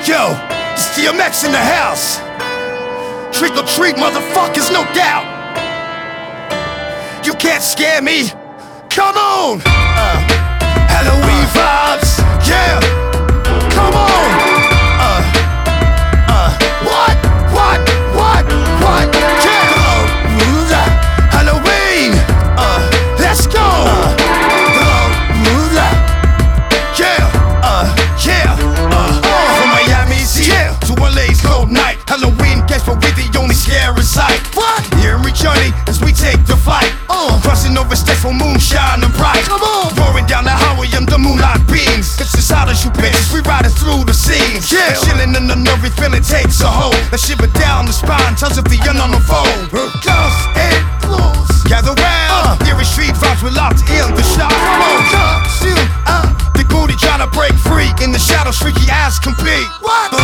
Yo, it's DMX in the house. Trick or treat, motherfuckers, no doubt. You can't scare me. Come on. Halloween vibes. Yeah. Come on. What? Yeah. Halloween. Let's go. From Miami's here to LA's cold night. Halloween gets but we the only scary sight. What? Here we journey as we take the flight. Crossing over states for moonshine and bright. Come on. Roaring down the highway under moonlight beams. It's as hot as you bitches, we riding through the scenes. Yeah. Chilling in the nervy feeling takes a hold. A shiver down the spine tells of the unknown unfold. Ghosts and ghouls gather round. Here is street vibes, we're locked in the shop. Come on, the booty trying to break free. In the shadows, freaky ass compete. What?